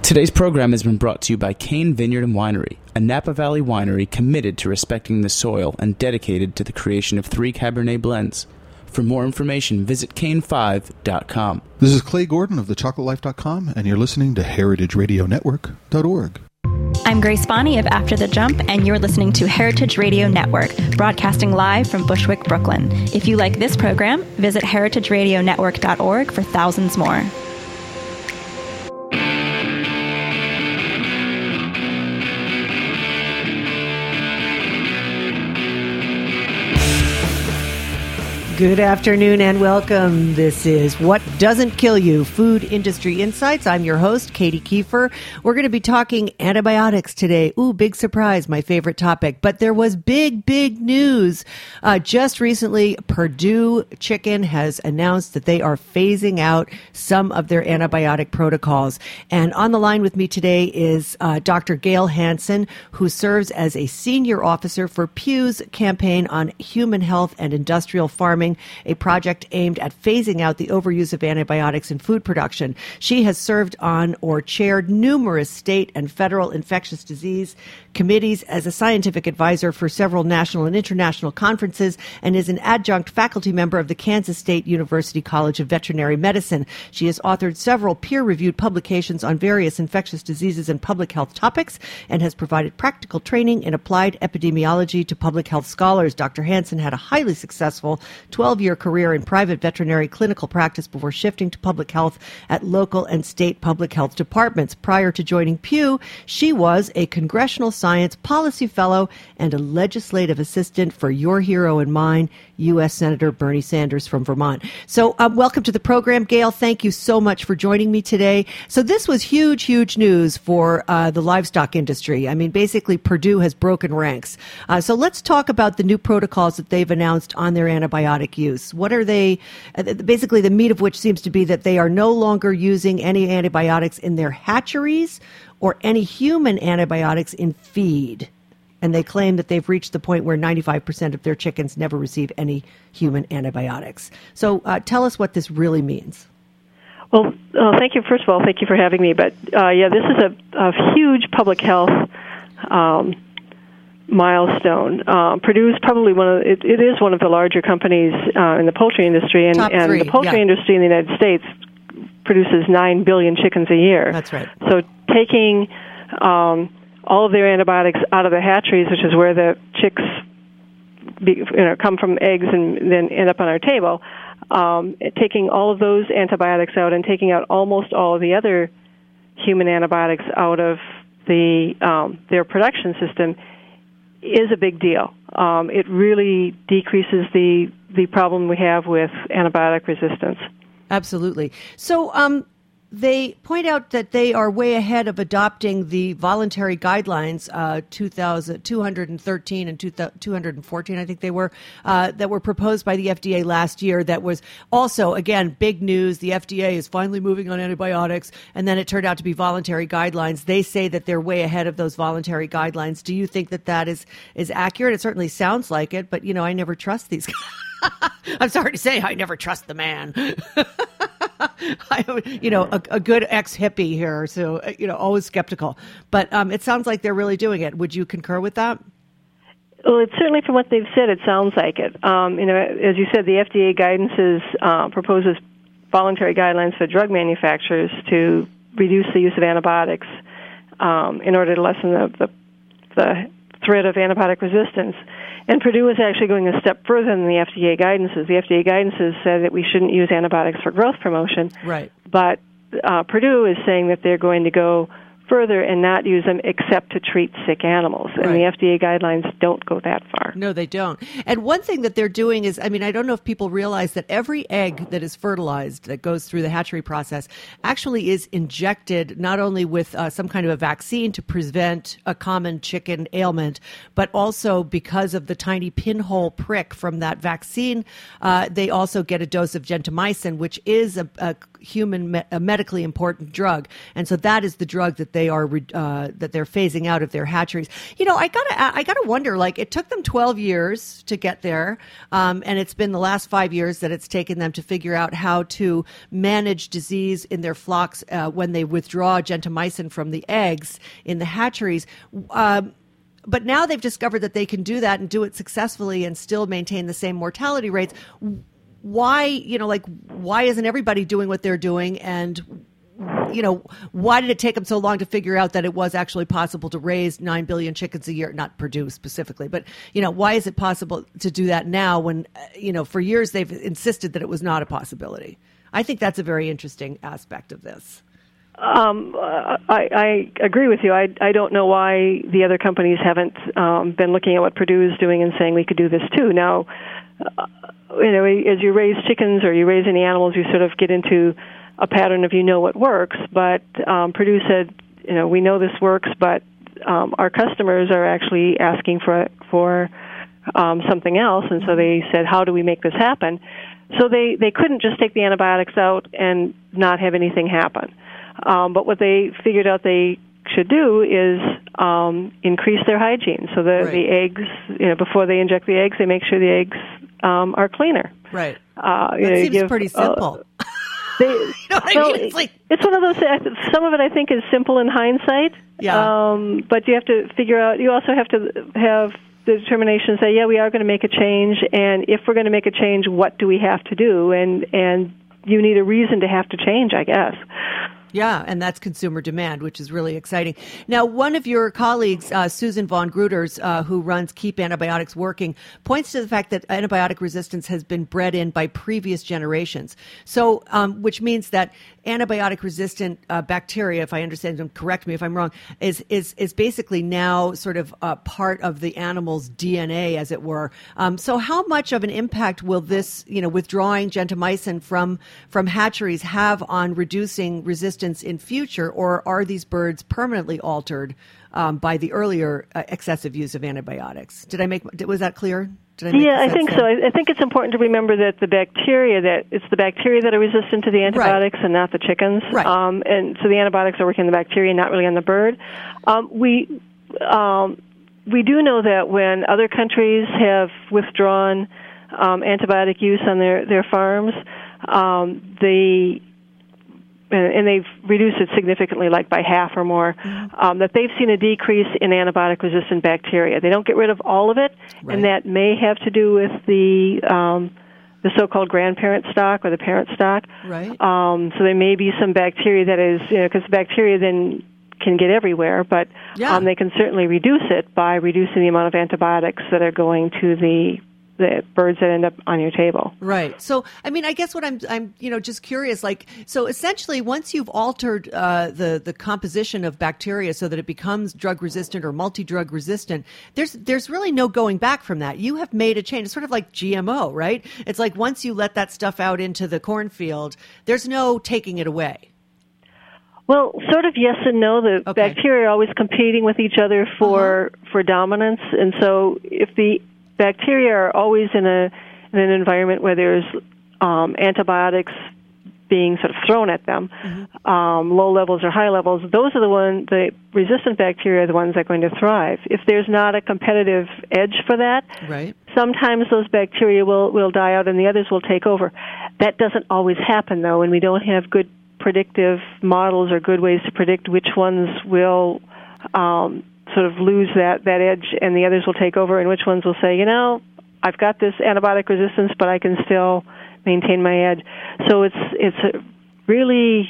Today's program has been brought to you by Kane Vineyard and Winery, a Napa Valley winery committed to respecting the soil and dedicated to the creation of 3 Cabernet blends. For more information, visit Kane5.com. This is Clay Gordon of thechocolateLife.com, and you're listening to heritageradionetwork.org. I'm Grace Bonney of After the Jump, and you're listening to Heritage Radio Network, broadcasting live from Bushwick, Brooklyn. If you like this program, visit heritageradionetwork.org for thousands more. Good afternoon and welcome. This is What Doesn't Kill You, Food Industry Insights. I'm your host, Katie Kiefer. We're going to be talking antibiotics today. Ooh, big surprise, my favorite topic. But there was big news. Just recently, Purdue Chicken has announced that they are phasing out some of their antibiotic protocols. And on the line with me today is Dr. Gail Hansen, who serves as a senior officer for Pew's campaign on human health and industrial farming, a project aimed at phasing out the overuse of antibiotics in food production. She has served on or chaired numerous state and federal infectious disease committees as a scientific advisor for several national and international conferences, and is an adjunct faculty member of the Kansas State University College of Veterinary Medicine. She has authored several peer-reviewed publications on various infectious diseases and public health topics, and has provided practical training in applied epidemiology to public health scholars. Dr. Hansen had a highly successful 12-year career in private veterinary clinical practice before shifting to public health at local and state public health departments. Prior to joining Pew, she was a congressional science policy fellow and a legislative assistant for your hero and mine, U.S. Senator Bernie Sanders from Vermont. So welcome to the program, Gail. Thank you so much for joining me today. So this was huge news for the livestock industry. I mean, basically, Purdue has broken ranks. So let's talk about the new protocols that they've announced on their antibiotic use. What are they? Basically, the meat of which seems to be that they are no longer using any antibiotics in their hatcheries or any human antibiotics in feed. And they claim that they've reached the point where 95% of their chickens never receive any human antibiotics. So tell us what this really means. Well, thank you. First of all, thank you for having me. But this is a huge public health milestone. Purdue is probably it is one of the larger companies in the poultry industry, and the poultry industry in the United States produces 9 billion chickens a year. That's right. So taking all of their antibiotics out of the hatcheries, which is where the chicks come from eggs and then end up on our table, taking all of those antibiotics out and taking out almost all of the other human antibiotics out of their production system is a big deal. It really decreases the problem we have with antibiotic resistance. Absolutely. So they point out that they are way ahead of adopting the voluntary guidelines, 213 and 214, I think they were, that were proposed by the FDA last year. That was also, again, big news. The FDA is finally moving on antibiotics, and then it turned out to be voluntary guidelines. They say that they're way ahead of those voluntary guidelines. Do you think that is accurate? It certainly sounds like it, but, I never trust these guys. I'm sorry to say, I never trust the man. A good ex-hippie here, so, always skeptical. But it sounds like they're really doing it. Would you concur with that? Well, it's certainly from what they've said, it sounds like it. As you said, the FDA guidance proposes voluntary guidelines for drug manufacturers to reduce the use of antibiotics in order to lessen the threat of antibiotic resistance. And Purdue is actually going a step further than the FDA guidances. The FDA guidances said that we shouldn't use antibiotics for growth promotion. Right. But Purdue is saying that they're going to go further and not use them except to treat sick animals. And the FDA guidelines don't go that far. No, they don't. And one thing that they're doing is, I don't know if people realize that every egg that is fertilized that goes through the hatchery process actually is injected not only with some kind of a vaccine to prevent a common chicken ailment, but also because of the tiny pinhole prick from that vaccine, they also get a dose of gentamicin, which is a medically important drug, and so that is the drug that they are that they're phasing out of their hatcheries. I gotta wonder. Like, it took them 12 years to get there, and it's been the last 5 years that it's taken them to figure out how to manage disease in their flocks when they withdraw gentamicin from the eggs in the hatcheries. But now they've discovered that they can do that and do it successfully and still maintain the same mortality rates. Why, why isn't everybody doing what they're doing? And, why did it take them so long to figure out that it was actually possible to raise 9 billion chickens a year, not produce specifically, but, why is it possible to do that now when, for years they've insisted that it was not a possibility? I think that's a very interesting aspect of this. I agree with you. I don't know why the other companies haven't been looking at what Purdue is doing and saying we could do this too. Now, as you raise chickens or you raise any animals, you sort of get into a pattern of what works. But Purdue said, we know this works, but our customers are actually asking for something else, and so they said, how do we make this happen? So they couldn't just take the antibiotics out and not have anything happen. But what they figured out they should do is increase their hygiene. So the eggs, before they inject the eggs, they make sure the eggs are cleaner. Right. That seems pretty simple. It's one of those. Some of it I think is simple in hindsight. Yeah. But you have to figure out. You also have to have the determination. Say, we are going to make a change, and if we're going to make a change, what do we have to do? And you need a reason to have to change, I guess. Yeah, and that's consumer demand, which is really exciting. Now, one of your colleagues, Susan von Gruters, who runs Keep Antibiotics Working, points to the fact that antibiotic resistance has been bred in by previous generations. So, which means that antibiotic-resistant bacteria, if I understand them, correct me if I'm wrong, is basically now sort of part of the animal's DNA, as it were. So, how much of an impact will this, withdrawing gentamicin from hatcheries have on reducing resistance in future, or are these birds permanently altered by the earlier excessive use of antibiotics? Was that clear? I think so. I think it's important to remember that it's the bacteria that are resistant to the antibiotics, right, and not the chickens. Right. And so the antibiotics are working on the bacteria, not really on the bird. We do know that when other countries have withdrawn antibiotic use on their farms, and they've reduced it significantly, like by half or more, that they've seen a decrease in antibiotic-resistant bacteria. They don't get rid of all of it, right, and that may have to do with the so-called grandparent stock or the parent stock. Right. So there may be some bacteria that is, because bacteria then can get everywhere, but they can certainly reduce it by reducing the amount of antibiotics that are going to the birds that end up on your table. Right. So, I mean, I guess what I'm just curious, so essentially once you've altered the composition of bacteria so that it becomes drug resistant or multi-drug resistant, there's really no going back from that. You have made a change. It's sort of like GMO, right? It's like once you let that stuff out into the cornfield, there's no taking it away. Well, sort of yes and no. The bacteria are always competing with each other for dominance, and so if the bacteria are always in an environment where there's antibiotics being sort of thrown at them, low levels or high levels, those are the resistant bacteria are the ones that are going to thrive. If there's not a competitive edge for that, right, sometimes those bacteria will die out and the others will take over. That doesn't always happen, though, and we don't have good predictive models or good ways to predict which ones will sort of lose that edge and the others will take over, and which ones will say, I've got this antibiotic resistance, but I can still maintain my edge. So it's really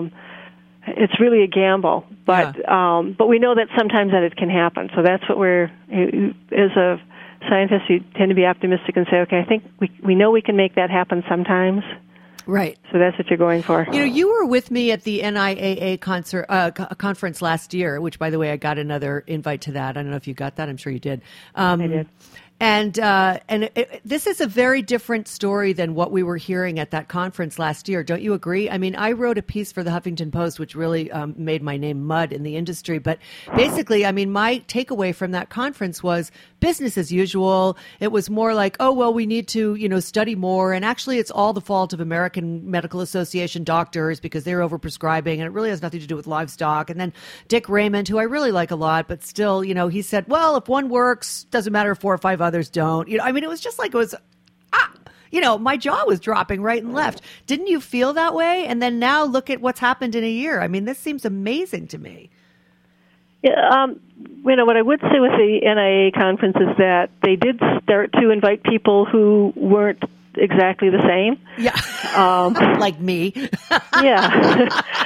a gamble, but we know that sometimes that it can happen. So that's what as a scientist, you tend to be optimistic and say, okay, I think we know we can make that happen sometimes. Right. So that's what you're going for. You were with me at the NIAA conference last year, which, by the way, I got another invite to that. I don't know if you got that. I'm sure you did. I did. And this is a very different story than what we were hearing at that conference last year. Don't you agree? I mean, I wrote a piece for the Huffington Post, which really made my name mud in the industry. But basically, I mean, my takeaway from that conference was business as usual. It was more like, oh, well, we need to, study more. And actually, it's all the fault of American Medical Association doctors because they're overprescribing. And it really has nothing to do with livestock. And then Dick Raymond, who I really like a lot, but still, he said, well, if one works, doesn't matter if 4 or 5 others don't. I mean, it was just like it was, my jaw was dropping right and left. Didn't you feel that way? And then now look at what's happened in a year. I mean, this seems amazing to me. Yeah, what I would say with the NIA conference is that they did start to invite people who weren't exactly the same. Yeah, like me. Yeah,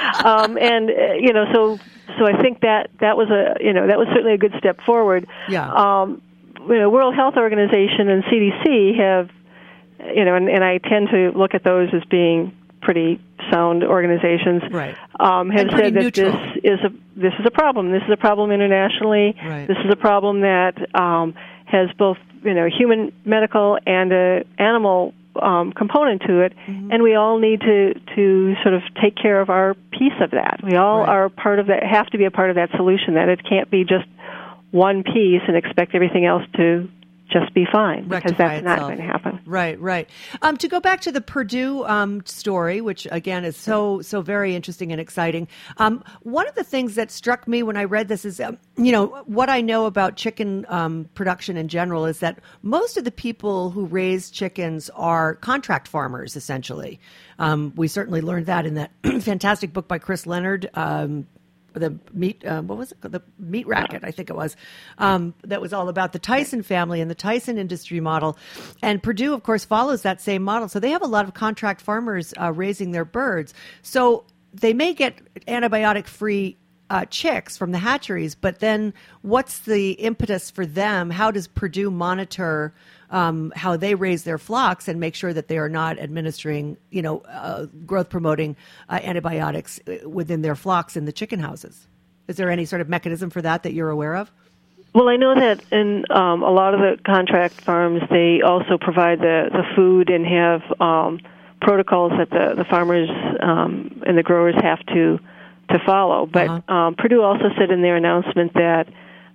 so I think that was that was certainly a good step forward. Yeah. World Health Organization and CDC have, and I tend to look at those as being pretty sound organizations. Right. Have said that neutral. this is a problem. This is a problem internationally. Right. This is a problem that has both human medical and an animal component to it, and we all need to sort of take care of our piece of that. We all are part of that. Have to be a part of that solution. That it can't be just one piece and expect everything else to just be fine, because that's not going to happen. Right. To go back to the Purdue story, which again is so very interesting and exciting. One of the things that struck me when I read this is, what I know about chicken production in general is that most of the people who raise chickens are contract farmers, essentially. We certainly learned that in that fantastic book by Chris Leonard. The meat, what was it? The Meat Racket, I think it was. That was all about the Tyson family and the Tyson industry model. And Purdue, of course, follows that same model. So they have a lot of contract farmers raising their birds. So they may get antibiotic-free chicks from the hatcheries, but then what's the impetus for them? How does Purdue monitor how they raise their flocks and make sure that they are not administering, growth-promoting antibiotics within their flocks in the chicken houses? Is there any sort of mechanism for that you're aware of? Well, I know that in a lot of the contract farms, they also provide the food and have protocols that the farmers and the growers have to follow. But Purdue also said in their announcement that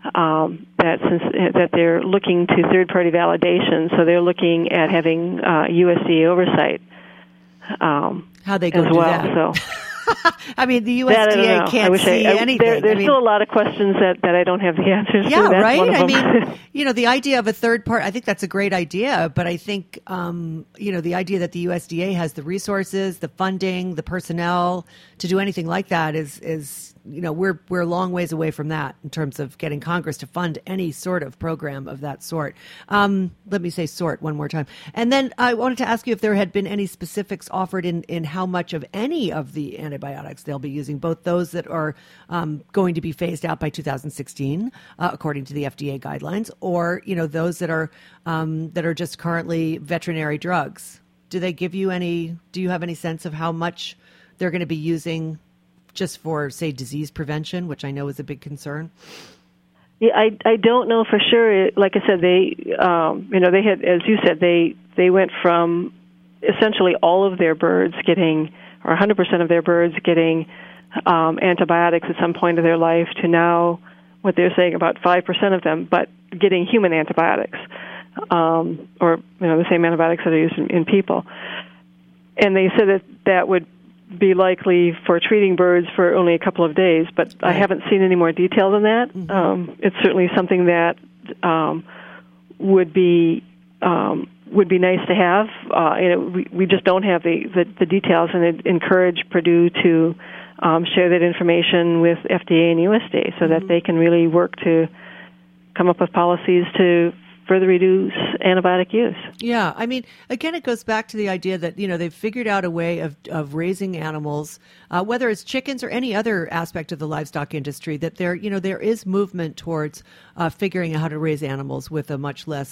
they're looking to third-party validation, so they're looking at having USDA oversight. How they go as do well, that? So. I mean, the USDA can't see anything. There's still a lot of questions that I don't have the answers to. Yeah, That's right? one of them. I mean, the idea of a third party, I think that's a great idea, but I think, the idea that the USDA has the resources, the funding, the personnel to do anything like that is we're a long ways away from that in terms of getting Congress to fund any sort of program of that sort. Let me say sort one more time. And then I wanted to ask you if there had been any specifics offered in how much of any of the antibiotics they'll be using, both those that are going to be phased out by 2016, according to the FDA guidelines, or those that are just currently veterinary drugs. Do they give you any? Do you have any sense of how much they're going to be using just for, say, disease prevention, which I know is a big concern? Yeah, I don't know for sure. Like I said, they had, as you said, they went from essentially all of their birds getting, or 100% of their birds getting antibiotics at some point of their life, to now what they're saying about 5% of them, but getting human antibiotics, or the same antibiotics that are used in people. And they said that would be likely for treating birds for only a couple of days, but I haven't seen any more detail than that. Mm-hmm. It's certainly something that would be nice to have. We just don't have the details, and it encourage Purdue to share that information with FDA and USDA so that they can really work to come up with policies to further reduce antibiotic use. Yeah, I mean, again, it goes back to the idea that, they've figured out a way of raising animals, whether it's chickens or any other aspect of the livestock industry, that there is movement towards figuring out how to raise animals with a much less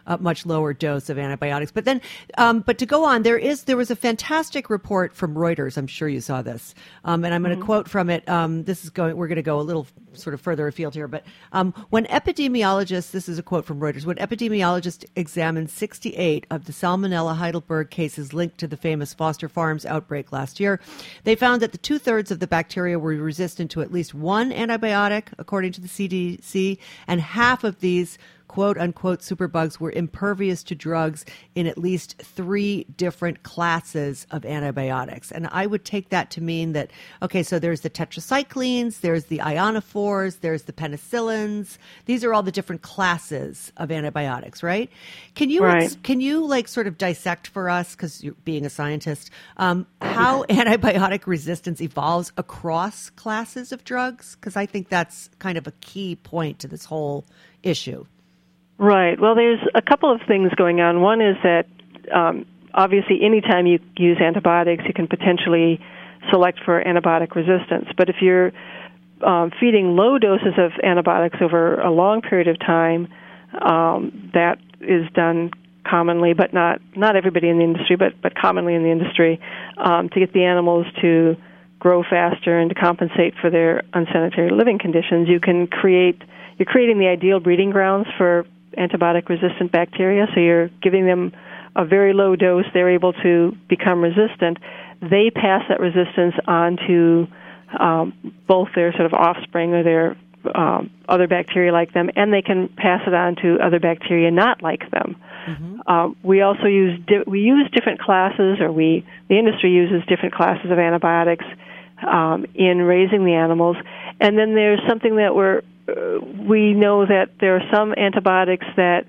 much lower dose of antibiotics. But then, but to go on, there was a fantastic report from Reuters. I'm sure you saw this, and I'm going to quote from it. We're going to go a little sort of further afield here, but when epidemiologists, this is a quote from Reuters, when epidemiologists examined 68 of the Salmonella Heidelberg cases linked to the famous Foster Farms outbreak last year, they found that the 2/3 of the bacteria were resistant to at least one antibiotic, according to the CDC, and half of these quote-unquote superbugs were impervious to drugs in at least 3 different classes of antibiotics. And I would take that to mean that, okay, so there's the tetracyclines, there's the ionophores, there's the penicillins. These are all the different classes of antibiotics, right? Can you like sort of dissect for us, because you're being a scientist, how antibiotic resistance evolves across classes of drugs? Because I think that's kind of a key point to this whole issue. Right. Well, there's a couple of things going on. One is that obviously anytime you use antibiotics, you can potentially select for antibiotic resistance. But if you're feeding low doses of antibiotics over a long period of time, that is done commonly, but not everybody in the industry, but commonly in the industry, to get the animals to grow faster and to compensate for their unsanitary living conditions. You're creating the ideal breeding grounds for antibiotic-resistant bacteria, so you're giving them a very low dose. They're able to become resistant. They pass that resistance on to both their sort of offspring or their other bacteria like them, and they can pass it on to other bacteria not like them. Mm-hmm. We also use different classes, or the industry uses different classes of antibiotics in raising the animals. And then there's something that we know that there are some antibiotics that,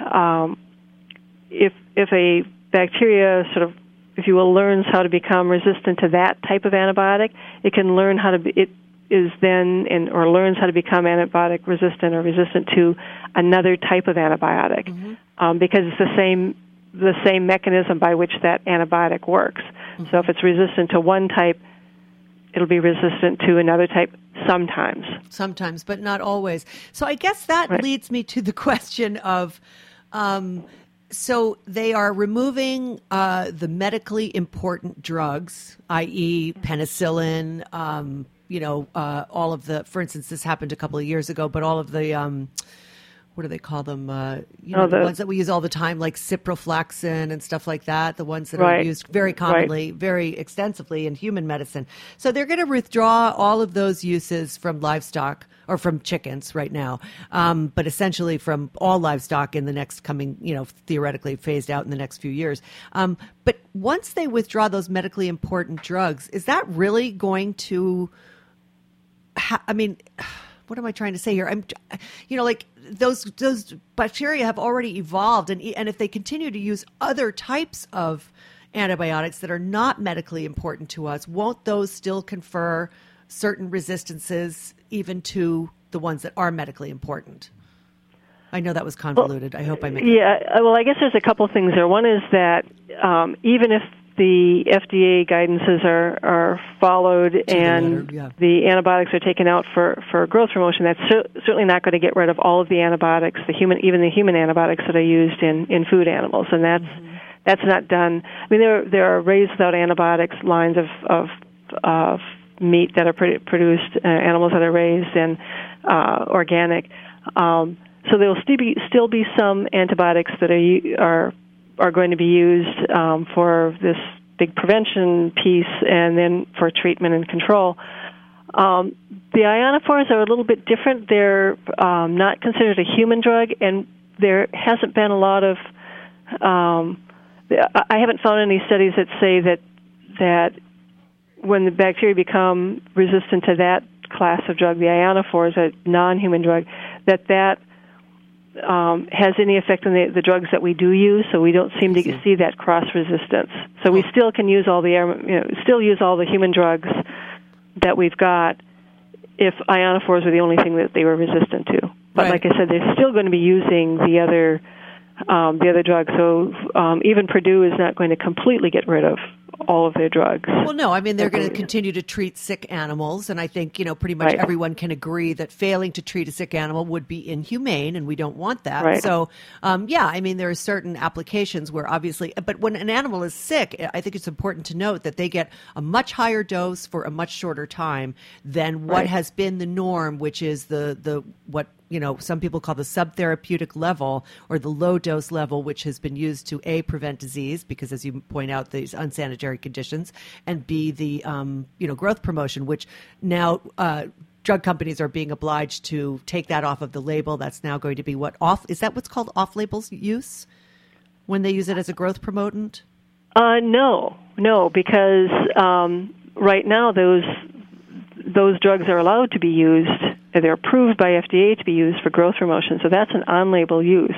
if a bacteria sort of, if you will, learns how to become resistant to that type of antibiotic, it can learn how to learns how to become antibiotic resistant or resistant to another type of antibiotic, because it's the same mechanism by which that antibiotic works. Mm-hmm. So if it's resistant to one type, it'll be resistant to another type sometimes, but not always. So I guess that leads me to the question of, so they are removing the medically important drugs, i.e. penicillin, all of the, for instance, this happened a couple of years ago, but all of the, what do they call them? The ones that we use all the time, like ciprofloxacin and stuff like that, the ones that are used very commonly, very extensively in human medicine. So they're going to withdraw all of those uses from livestock, or from chickens right now, but essentially from all livestock in the next coming, theoretically phased out in the next few years. But once they withdraw those medically important drugs, is that really going to, what am I trying to say here? Those bacteria have already evolved, and if they continue to use other types of antibiotics that are not medically important to us, won't those still confer certain resistances even to the ones that are medically important? I know that was convoluted. I hope I make it. Yeah, well, I guess there's a couple things there. One is that even if the FDA guidances are followed and the antibiotics are taken out for growth promotion, that's certainly not going to get rid of all of the antibiotics, even the human antibiotics that are used in food animals, and that's not done. I mean, there are raised without antibiotics lines of meat that are produced, animals that are raised and organic. So there will still be some antibiotics that are going to be used for this big prevention piece, and then for treatment and control. The ionophores are a little bit different. They're not considered a human drug, and there hasn't been a lot of. I haven't found any studies that say that when the bacteria become resistant to that class of drug, the ionophores, a non-human drug, that has any effect on the drugs that we do use. So we don't seem to see that cross resistance. So we still can use all the human drugs that we've got if ionophores are the only thing that they were resistant to. But like I said, they're still going to be using the other drugs. So even Purdue is not going to completely get rid of all of their drugs. Well, no, I mean, they're going to continue to treat sick animals, and I think, pretty much everyone can agree that failing to treat a sick animal would be inhumane, and we don't want that. Right. So, I mean, there are certain applications where obviously, but when an animal is sick, I think it's important to note that they get a much higher dose for a much shorter time than what has been the norm, which is the what some people call the subtherapeutic level or the low dose level, which has been used to A, prevent disease, because as you point out, these unsanitary conditions, and B, the, growth promotion, which now, drug companies are being obliged to take that off of the label. That's now going to be is that what's called off-label use when they use it as a growth promotant? No, because right now those drugs are allowed to be used. They're approved by FDA to be used for growth promotion, so that's an on-label use.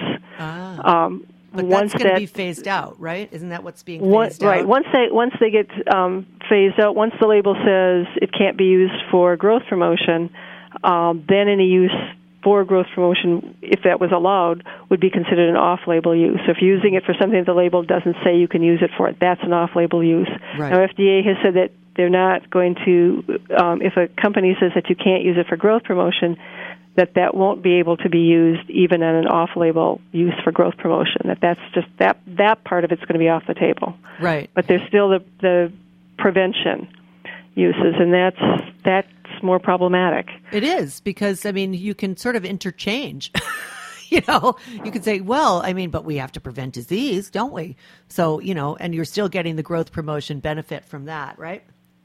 But that's going to be phased out, right? Isn't that what's being phased out? Right. Once they get phased out, once the label says it can't be used for growth promotion, then any use for growth promotion, if that was allowed, would be considered an off-label use. So if you're using it for something that the label doesn't say you can use it for, that's an off-label use. Right. Now, FDA has said that they're not going to, if a company says that you can't use it for growth promotion, that won't be able to be used even on an off-label use for growth promotion. That's just that part of it's going to be off the table. Right. But there's still the prevention uses, and that's more problematic. It is, because I mean, you can sort of interchange. You can say, well, I mean, but we have to prevent disease, don't we? So, and you're still getting the growth promotion benefit from that, right?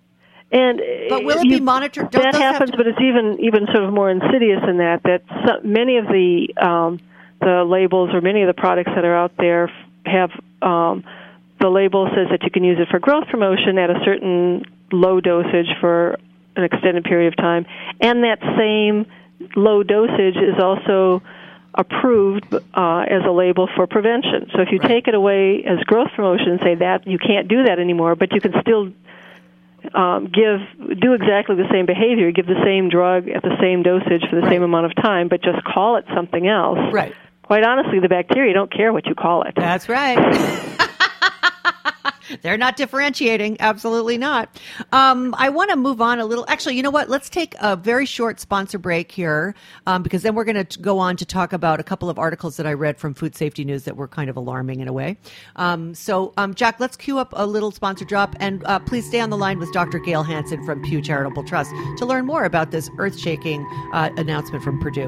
But will it be monitored? That happens, but it's even sort of more insidious than that. That many of the labels or many of the products that are out there have the label says that you can use it for growth promotion at a certain low dosage for an extended period of time, and that same low dosage is also approved as a label for prevention. So if you take it away as growth promotion and say that you can't do that anymore, but you can still do exactly the same behavior, give the same drug at the same dosage for the same amount of time, but just call it something else. Right. Quite honestly, the bacteria don't care what you call it. That's right. They're not differentiating. Absolutely not. I want to move on a little. Actually, you know what? Let's take a very short sponsor break here, because then we're going to go on to talk about a couple of articles that I read from Food Safety News that were kind of alarming in a way. So, Jack, let's cue up a little sponsor drop, and please stay on the line with Dr. Gail Hansen from Pew Charitable Trust to learn more about this earth-shaking announcement from Purdue.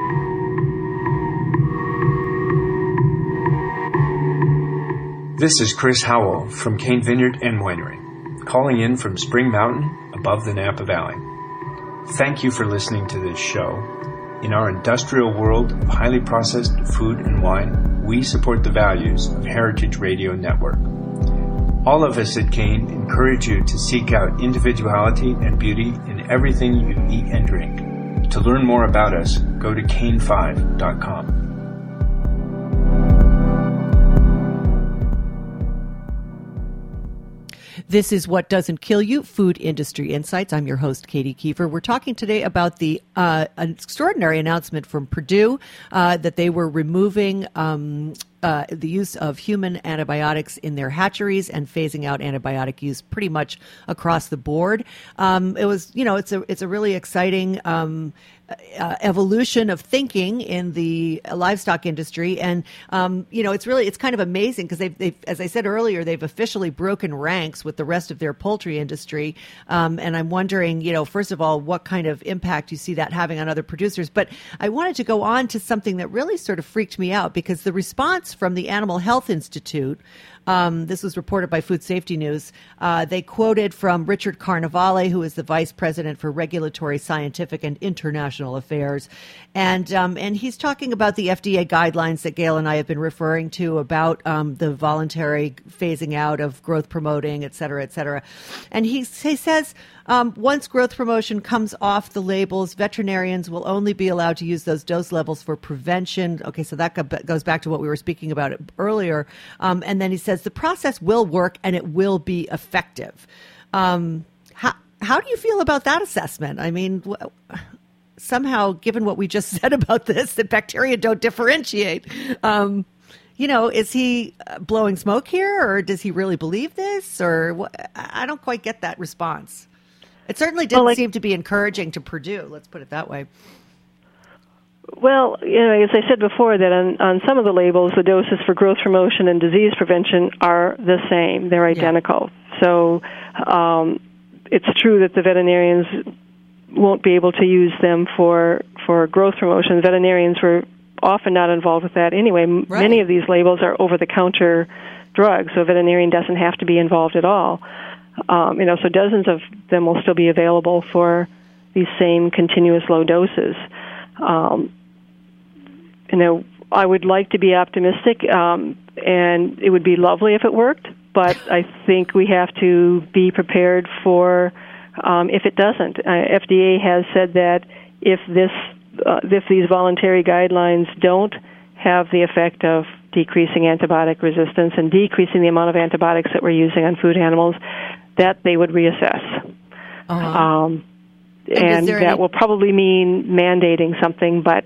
This is Chris Howell from Cane Vineyard and Winery, calling in from Spring Mountain above the Napa Valley. Thank you for listening to this show. In our industrial world of highly processed food and wine, we support the values of Heritage Radio Network. All of us at Cane encourage you to seek out individuality and beauty in everything you eat and drink. To learn more about us, go to cane5.com. This is What Doesn't Kill You, Food Industry Insights. I'm your host, Katie Kiefer. We're talking today about the extraordinary announcement from Purdue that they were removing the use of human antibiotics in their hatcheries and phasing out antibiotic use pretty much across the board. It was, it's a really exciting evolution of thinking in the livestock industry. And, it's kind of amazing because they've, as I said earlier, they've officially broken ranks with the rest of their poultry industry. And I'm wondering, first of all, what kind of impact you see that having on other producers. But I wanted to go on to something that really sort of freaked me out, because the response from the Animal Health Institute, this was reported by Food Safety News. They quoted from Richard Carnevale, who is the Vice President for Regulatory, Scientific, and International Affairs. And he's talking about the FDA guidelines that Gail and I have been referring to about the voluntary phasing out of growth promoting, et cetera, et cetera. And he says, once growth promotion comes off the labels, veterinarians will only be allowed to use those dose levels for prevention. Okay, so that goes back to what we were speaking about earlier. And then he says the process will work and it will be effective. How do you feel about that assessment? I mean, somehow, given what we just said about this, that bacteria don't differentiate. is he blowing smoke here, or does he really believe this? Or I don't quite get that response. It certainly didn't seem to be encouraging to Purdue. Let's put it that way. Well, as I said before, that on some of the labels, the doses for growth promotion and disease prevention are the same. They're identical. Yeah. So it's true that the veterinarians won't be able to use them for growth promotion. Veterinarians were often not involved with that anyway. Right. Many of these labels are over-the-counter drugs, so a veterinarian doesn't have to be involved at all. So dozens of them will still be available for these same continuous low doses. I would like to be optimistic, and it would be lovely if it worked, but I think we have to be prepared for if it doesn't. FDA has said that if these voluntary guidelines don't have the effect of decreasing antibiotic resistance and decreasing the amount of antibiotics that we're using on food animals, that they would reassess. Uh-huh. And that will probably mean mandating something, but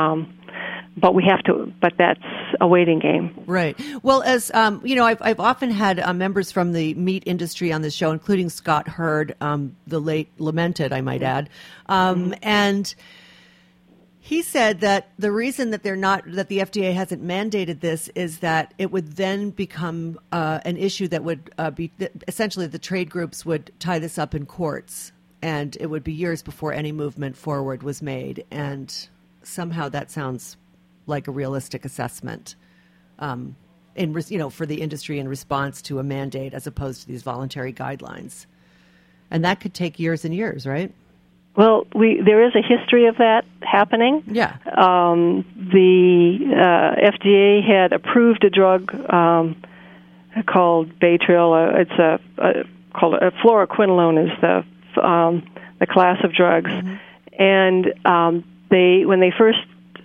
we have to. But that's a waiting game, right? Well, as I've often had members from the meat industry on this show, including Scott Hurd, the late lamented, I might add, and he said that the reason that the FDA hasn't mandated this is that it would then become an issue that would be essentially the trade groups would tie this up in courts. And it would be years before any movement forward was made. And somehow that sounds like a realistic assessment, for the industry in response to a mandate as opposed to these voluntary guidelines. And that could take years and years, right? Well, there is a history of that happening. Yeah. The FDA had approved a drug called Baytril. It's called fluoroquinolone is the class of drugs, and when they first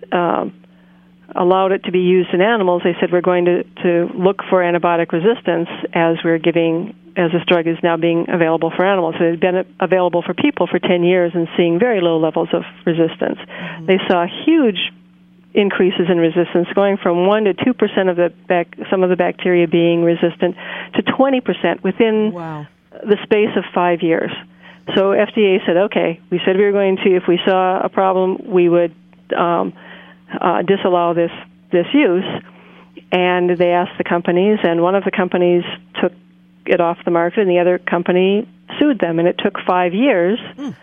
allowed it to be used in animals, they said we're going to look for antibiotic resistance as this drug is now being available for animals. So it had been available for people for 10 years and seeing very low levels of resistance. Mm-hmm. They saw huge increases in resistance, going from 1 to 2% of some of the bacteria being resistant to 20% within the space of 5 years. So FDA said, okay, we said we were going to, if we saw a problem, we would disallow this use. And they asked the companies, and one of the companies took it off the market, and the other company sued them. And it took 5 years.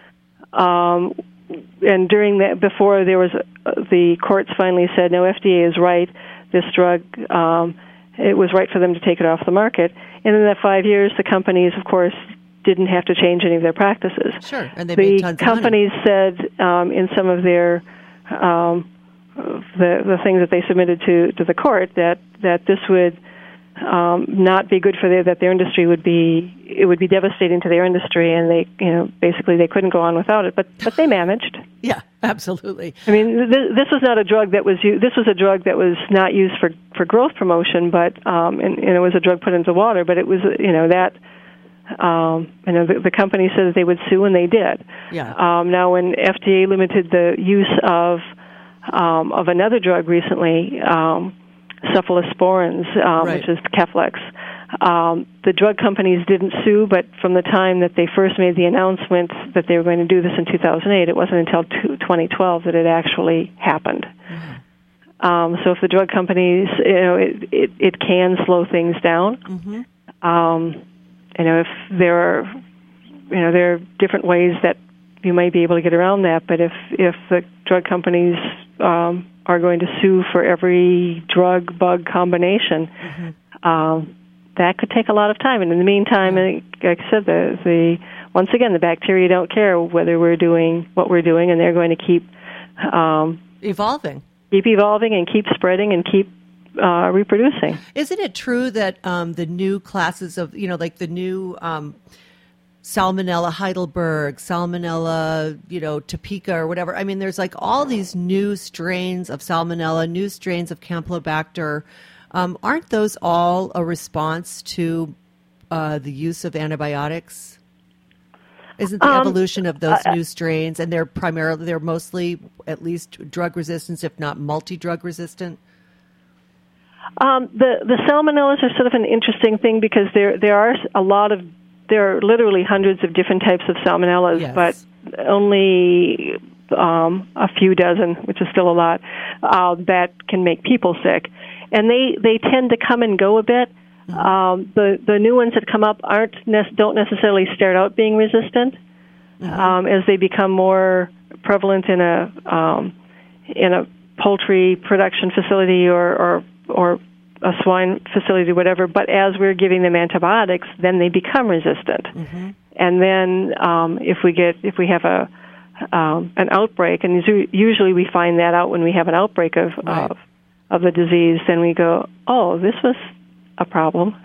And during that, before there was, the courts finally said, no, FDA is right. This drug, it was right for them to take it off the market. And in that 5 years, the companies, of course, didn't have to change any of their practices. Sure, and they made tons of money. The companies said in some of their the things that they submitted to the court that this would not be good for their industry would be devastating to their industry, and they basically they couldn't go on without it. But they managed. Yeah, absolutely. I mean, this was not a drug that was used. This was a drug that was not used for growth promotion, but and it was a drug put into water. But it was the company said that they would sue, and they did. Yeah. Now, when FDA limited the use of another drug recently, cephalosporins, which is Keflex, the drug companies didn't sue, but from the time that they first made the announcement that they were going to do this in 2008, it wasn't until 2012 that it actually happened. Mm-hmm. So if the drug companies, it can slow things down. Mm-hmm. If there are different ways that you might be able to get around that, but if the drug companies are going to sue for every drug-bug combination, that could take a lot of time. And in the meantime, like I said, once again, the bacteria don't care whether we're doing what we're doing, and they're going to keep evolving. Keep evolving and keep spreading and keep reproducing. Isn't it true that the new classes of, like the new Salmonella Heidelberg, Salmonella, Topeka or whatever. I mean, there's like all these new strains of Salmonella, new strains of Campylobacter. Aren't those all a response to the use of antibiotics? Isn't the evolution of those new strains, and they're mostly at least drug resistant, if not multi-drug resistant? The salmonellas are sort of an interesting thing because there are literally hundreds of different types of salmonellas, yes. but only a few dozen, which is still a lot, that can make people sick. And they tend to come and go a bit. The new ones that come up don't necessarily start out being resistant. As they become more prevalent in a poultry production facility or a swine facility, whatever. But as we're giving them antibiotics, then they become resistant. And then if we have an outbreak, and usually we find that out when we have an outbreak of the disease, then we go, oh, this was a problem.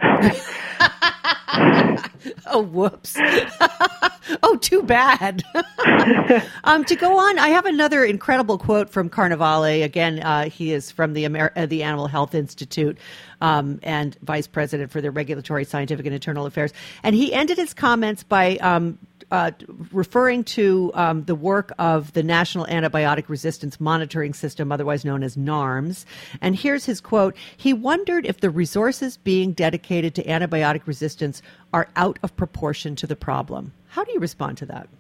Oh, whoops. Oh, too bad. To go on, I have another incredible quote from Carnevale. Again, he is from the Animal Health Institute and vice president for their regulatory, scientific, and internal affairs. And he ended his comments by referring to the work of the National Antibiotic Resistance Monitoring System, otherwise known as NARMS. And here's his quote. He wondered if the resources being dedicated to antibiotic resistance are out of proportion to the problem. How do you respond to that?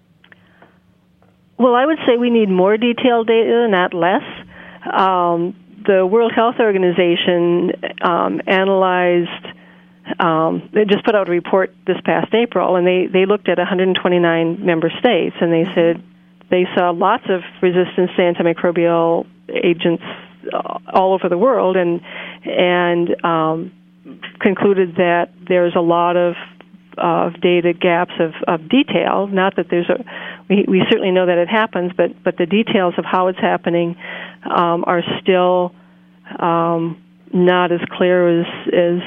Well, I would say we need more detailed data, not less. The World Health Organization analyzed, they just put out a report this past April, and they looked at 129 member states, and they said they saw lots of resistance to antimicrobial agents all over the world, and concluded that there's a lot of data gaps of detail. Not that we certainly know that it happens, but the details of how it's happening are still not as clear as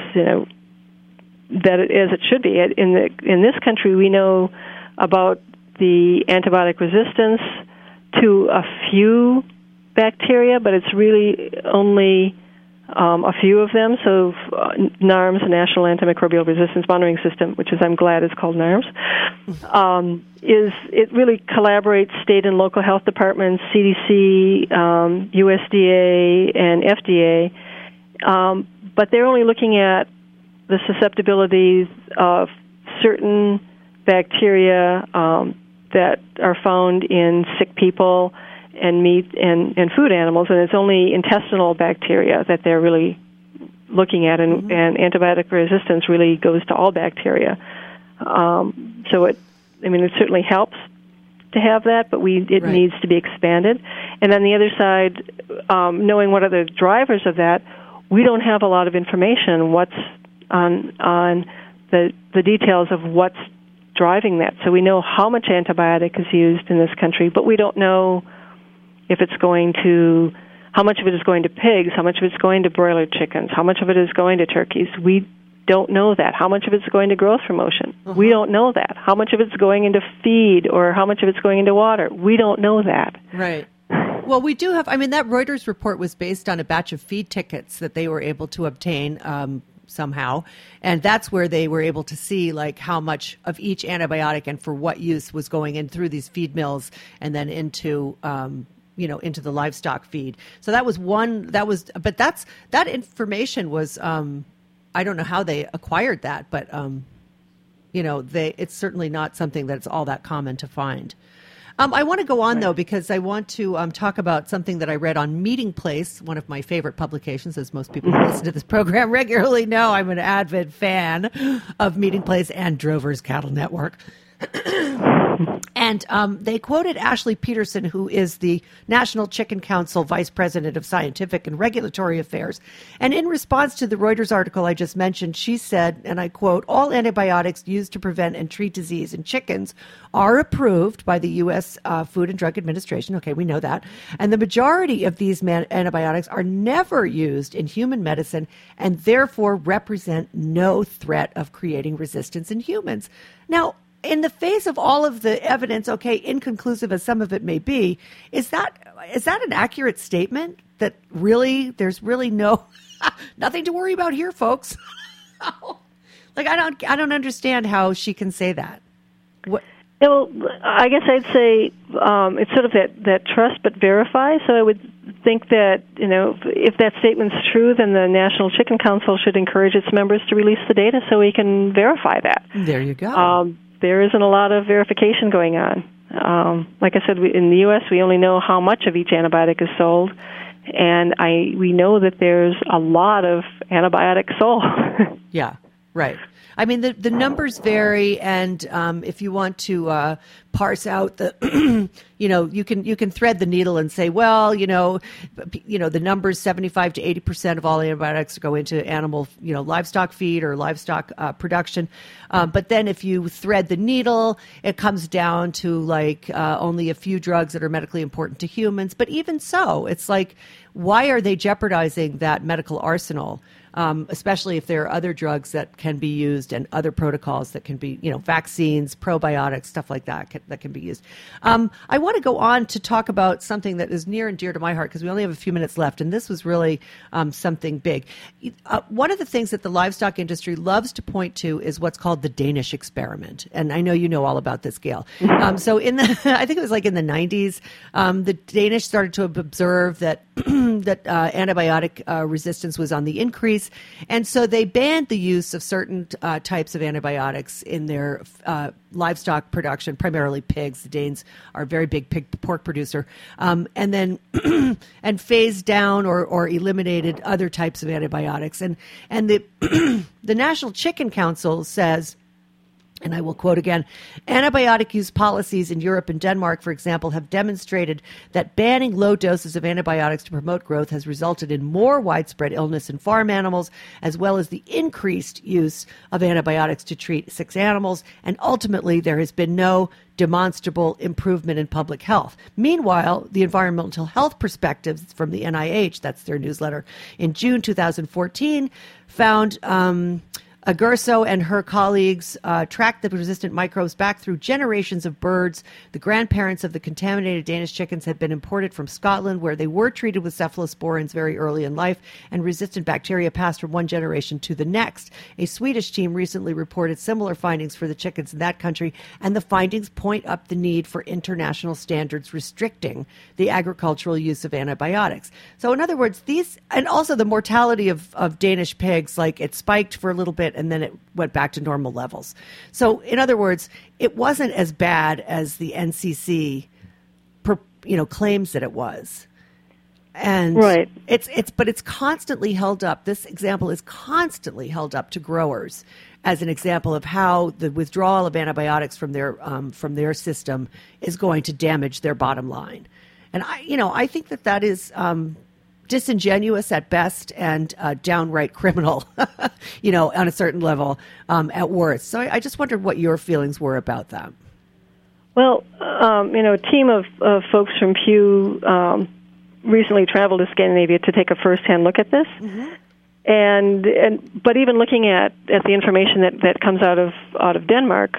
it should be. In this country, we know about the antibiotic resistance to a few bacteria, but it's really only a few of them. So NARMS, the National Antimicrobial Resistance Monitoring System, which I'm glad is called NARMS, it really collaborates state and local health departments, CDC, USDA, and FDA, but they're only looking at the susceptibilities of certain bacteria that are found in sick people and meat and food animals, and it's only intestinal bacteria that they're really looking at, and antibiotic resistance really goes to all bacteria. So it certainly helps to have that, but it needs to be expanded. And on the other side, knowing what are the drivers of that, we don't have a lot of information what's on the details of what's driving that. So we know how much antibiotic is used in this country, but we don't know if it's how much of it is going to pigs, how much of it's going to broiler chickens, how much of it is going to turkeys. We don't know that. How much of it's going to growth promotion? We don't know that. How much of it's going into feed or how much of it's going into water? We don't know that. Right. Well, we do have, that Reuters report was based on a batch of feed tickets that they were able to obtain somehow. And that's where they were able to see how much of each antibiotic and for what use was going in through these feed mills and then into into the livestock feed. So that was but that information was, I don't know how they acquired that, but, it's certainly not something that's all that common to find. I want to go on, though, because I want to talk about something that I read on Meeting Place, one of my favorite publications, as most people who listen to this program regularly know. I'm an avid fan of Meeting Place and Drover's Cattle Network. And they quoted Ashley Peterson, who is the National Chicken Council Vice President of Scientific and Regulatory Affairs. And in response to the Reuters article I just mentioned, she said, and I quote, all antibiotics used to prevent and treat disease in chickens are approved by the U.S. Food and Drug Administration. Okay, we know that. And the majority of these antibiotics are never used in human medicine and therefore represent no threat of creating resistance in humans. Now, in the face of all of the evidence, okay, inconclusive as some of it may be, is that an accurate statement that really there's really nothing to worry about here, folks? I don't understand how she can say that. What? Well, I guess I'd say it's sort of that trust but verify. So I would think that, if that statement's true, then the National Chicken Council should encourage its members to release the data so we can verify that. There you go. There isn't a lot of verification going on. Like I said, in the U.S., we only know how much of each antibiotic is sold, and we know that there's a lot of antibiotics sold. Yeah, right. I mean, the numbers vary, and if you want to parse out the, you can thread the needle and say, well, the numbers 75 to 80% of all antibiotics go into animal, livestock feed or livestock production. But then if you thread the needle, it comes down to only a few drugs that are medically important to humans. But even so, it's like, why are they jeopardizing that medical arsenal? Especially if there are other drugs that can be used and other protocols that can be, vaccines, probiotics, stuff like that that can be used. I want to go on to talk about something that is near and dear to my heart because we only have a few minutes left, and this was really something big. One of the things that the livestock industry loves to point to is what's called the Danish experiment, and I know you know all about this, Gail. So I think it was in the 90s, the Danish started to observe that that antibiotic resistance was on the increase. And so they banned the use of certain types of antibiotics in their livestock production, primarily pigs. The Danes are a very big pork producer. And then and phased down or eliminated other types of antibiotics. And the the National Chicken Council says, and I will quote again, antibiotic use policies in Europe and Denmark, for example, have demonstrated that banning low doses of antibiotics to promote growth has resulted in more widespread illness in farm animals, as well as the increased use of antibiotics to treat sick animals. And ultimately, there has been no demonstrable improvement in public health. Meanwhile, the Environmental Health Perspectives from the NIH, that's their newsletter, in June 2014, found Agurso and her colleagues tracked the resistant microbes back through generations of birds. The grandparents of the contaminated Danish chickens had been imported from Scotland, where they were treated with cephalosporins very early in life, and resistant bacteria passed from one generation to the next. A Swedish team recently reported similar findings for the chickens in that country, and the findings point up the need for international standards restricting the agricultural use of antibiotics. So in other words, and also the mortality of Danish pigs, it spiked for a little bit, and then it went back to normal levels. So, in other words, it wasn't as bad as the NCC, claims that it was. And right. But it's constantly held up. This example is constantly held up to growers as an example of how the withdrawal of antibiotics from their system is going to damage their bottom line. And I think that is disingenuous at best and downright criminal, on a certain level at worst. So I just wondered what your feelings were about that. Well, a team of folks from Pew recently traveled to Scandinavia to take a first-hand look at this. Mm-hmm. But even looking at the information that comes out of Denmark,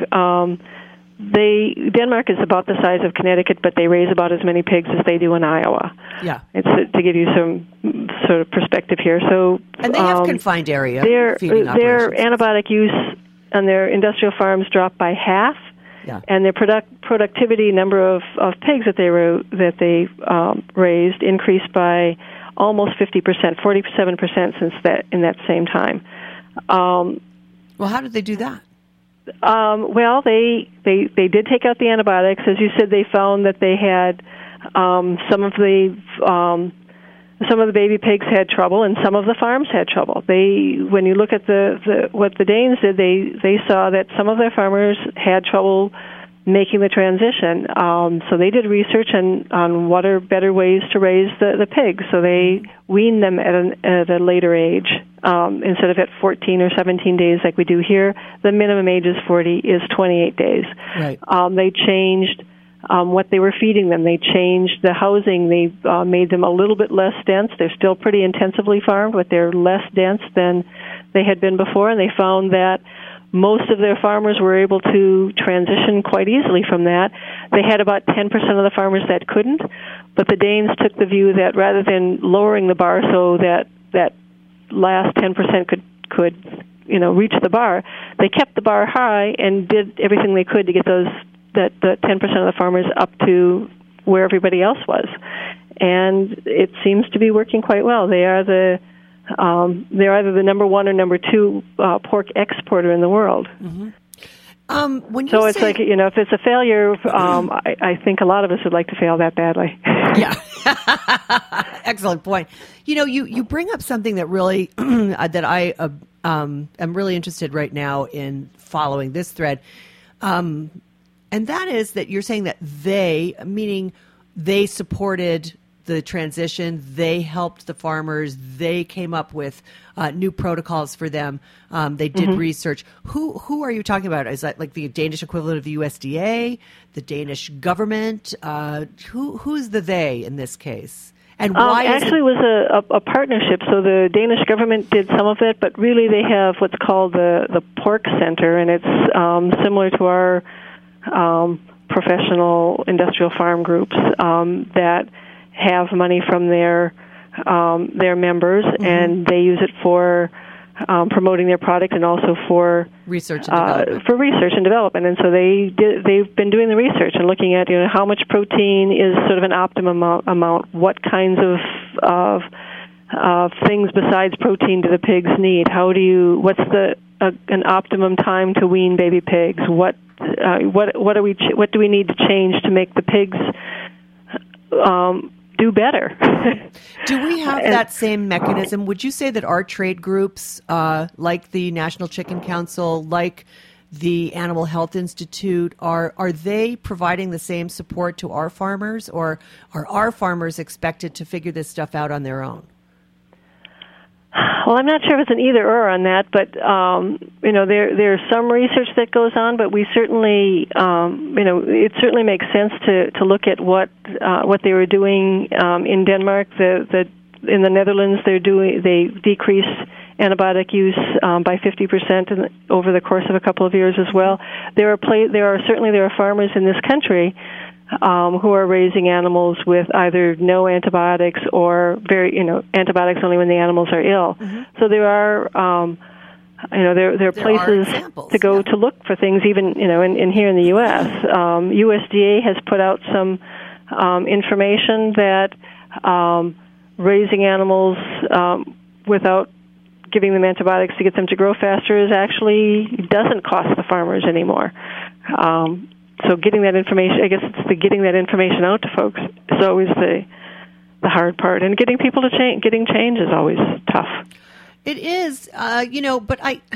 Denmark is about the size of Connecticut, but they raise about as many pigs as they do in Iowa. Yeah, it's to give you some sort of perspective here. So, and they have confined area feeding operations. Their antibiotic use on their industrial farms dropped by half, and their productivity number of pigs that they raised increased by almost 50%, 47% in that same time. Well, how did they do that? Well, they did take out the antibiotics. As you said, they found that they had some of the baby pigs had trouble, and some of the farms had trouble. When you look at what the Danes did, they saw that some of their farmers had trouble making the transition. So they did research on what are better ways to raise the pigs. So they weaned them at a later age. Instead of at 14 or 17 days like we do here, the minimum age is 28 days. Right. They changed what they were feeding them. They changed the housing. They made them a little bit less dense. They're still pretty intensively farmed, but they're less dense than they had been before, and they found that most of their farmers were able to transition quite easily from that. They had about 10% of the farmers that couldn't, but the Danes took the view that rather than lowering the bar so that last 10% could reach the bar, they kept the bar high and did everything they could to get those that the 10% of the farmers up to where everybody else was, and it seems to be working quite well. They are they're either the number one or number two pork exporter in the world. Mm-hmm. So it's like, if it's a failure, I think a lot of us would like to fail that badly. Yeah. Excellent point. You bring up something that really, that I am really interested right now in following this thread. And that is that you're saying that meaning they supported the transition, they helped the farmers, they came up with new protocols for them, they did research. Who are you talking about? Is that like the Danish equivalent of the USDA, the Danish government? Who's the they in this case? And why? Actually, it was a partnership. So the Danish government did some of it, but really they have what's called the Pork Center, and it's similar to our professional industrial farm groups that have money from their members, and they use it for promoting their product and also for research and development. And so they've been doing the research and looking at how much protein is sort of an optimum amount, what kinds of things besides protein do the pigs need? What's an optimum time to wean baby pigs? What do we need to change to make the pigs do better? Do we have that same mechanism? Would you say that our trade groups, like the National Chicken Council, like the Animal Health Institute, are they providing the same support to our farmers, or are our farmers expected to figure this stuff out on their own? Well, I'm not sure if it's an either or on that, but there's some research that goes on, but we certainly, it certainly makes sense to look at what they were doing in Denmark. In the Netherlands, they decreased antibiotic use by 50% over the course of a couple of years as well. There are farmers in this country who are raising animals with either no antibiotics or antibiotics only when the animals are ill. Mm-hmm. So there are there are places to go to look for things, even in here in the U.S. USDA has put out some information that raising animals without giving them antibiotics to get them to grow faster doesn't cost the farmers anymore. So getting that information, I guess it's getting that information out to folks is always the hard part, and getting people to change. Getting change is always tough. It is, but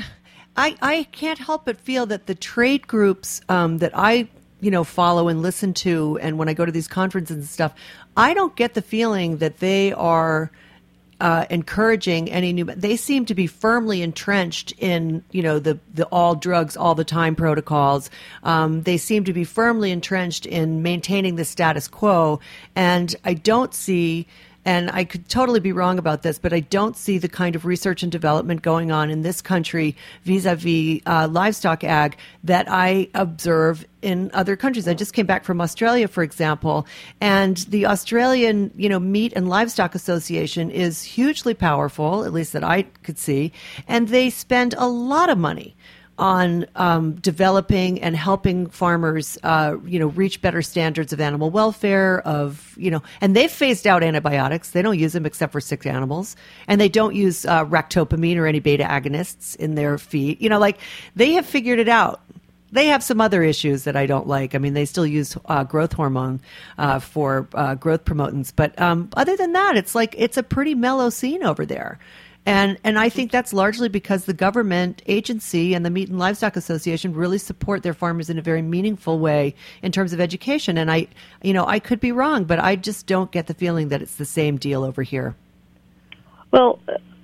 I can't help but feel that the trade groups that I follow and listen to, and when I go to these conferences and stuff, I don't get the feeling that they are encouraging any new. They seem to be firmly entrenched in the all drugs all the time protocols. They seem to be firmly entrenched in maintaining the status quo, and I don't see. And I could totally be wrong about this, but I don't see the kind of research and development going on in this country vis-a-vis livestock ag that I observe in other countries. I just came back from Australia, for example, and the Australian, Meat and Livestock Association is hugely powerful, at least that I could see, and they spend a lot of money on developing and helping farmers, reach better standards of animal welfare, and they've phased out antibiotics. They don't use them except for sick animals, and they don't use ractopamine or any beta agonists in their feed. They have figured it out. They have some other issues that I don't like. I mean, they still use growth hormone for growth promotants, but other than that, it's a pretty mellow scene over there. And I think that's largely because the government agency and the Meat and Livestock Association really support their farmers in a very meaningful way in terms of education. And I could be wrong, but I just don't get the feeling that it's the same deal over here. Well,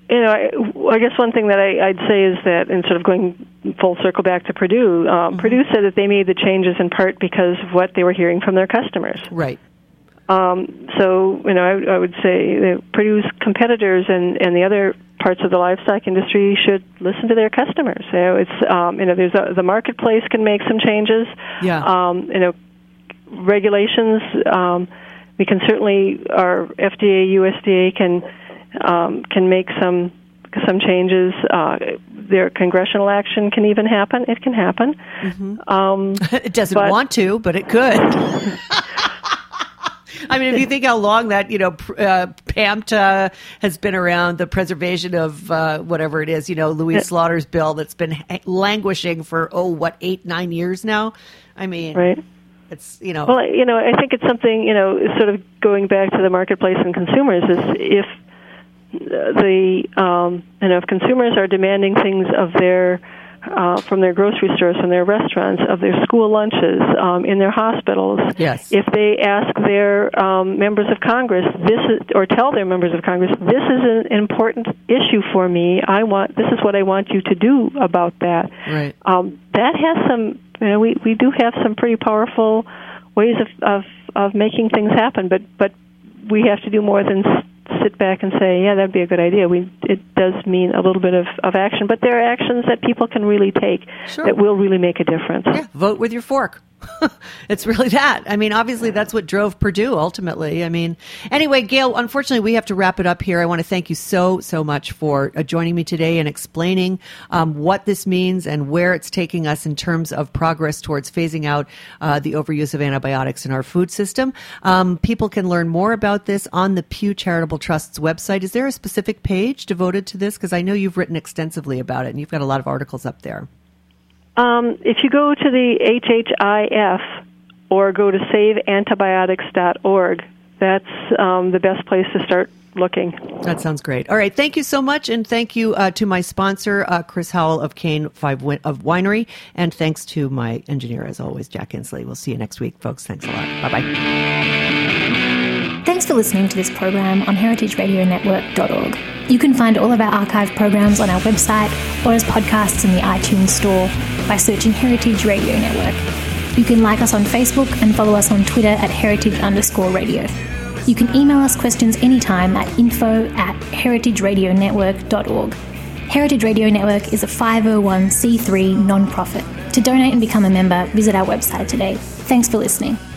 I guess one thing that I'd say is that, and sort of going full circle back to Purdue, Purdue said that they made the changes in part because of what they were hearing from their customers. Right. So, I would say that Purdue's competitors and the other parts of the livestock industry should listen to their customers. There's the marketplace can make some changes. Yeah. Regulations. We can certainly, our FDA, USDA can make some some changes. Their congressional action can even happen. It can happen. Mm-hmm. It doesn't want to, but it could. I mean, if you think how long that, PAMTA has been around, the preservation of whatever it is, Louise Slaughter's bill that's been languishing for, 8-9 years now? I mean, right. It's, Well, I think it's something, sort of going back to the marketplace and consumers is if if consumers are demanding things of their from their grocery stores, from their restaurants, of their school lunches, in their hospitals. Yes. If they ask their members of Congress, or tell their members of Congress, this is an important issue for me. This is what I want you to do about that. Right. That has some. We do have some pretty powerful ways of making things happen, but we have to do more than sit back and say, yeah, that'd be a good idea. It does mean a little bit of action, but there are actions that people can really take that will really make a difference. Yeah, vote with your fork. It's really that. I mean, obviously, that's what drove Purdue ultimately. I mean, anyway, Gail, unfortunately, we have to wrap it up here. I want to thank you so much for joining me today and explaining what this means and where it's taking us in terms of progress towards phasing out the overuse of antibiotics in our food system. People can learn more about this on the Pew Charitable Trust's website. Is there a specific page devoted to this? Because I know you've written extensively about it, and you've got a lot of articles up there. If you go to the HHIF or go to saveantibiotics.org, that's the best place to start looking. That sounds great. All right. Thank you so much. And thank you to my sponsor, Chris Howell of Cane 5 Winery. And thanks to my engineer, as always, Jack Inslee. We'll see you next week, folks. Thanks a lot. Bye-bye. Thanks for listening to this program on heritageradionetwork.org. You can find all of our archive programs on our website or as podcasts in the iTunes store by searching Heritage Radio Network. You can like us on Facebook and follow us on Twitter at heritage_radio. You can email us questions anytime at info@heritageradionetwork.org. Heritage Radio Network is a 501c3 non-profit. To donate and become a member, visit our website today. Thanks for listening.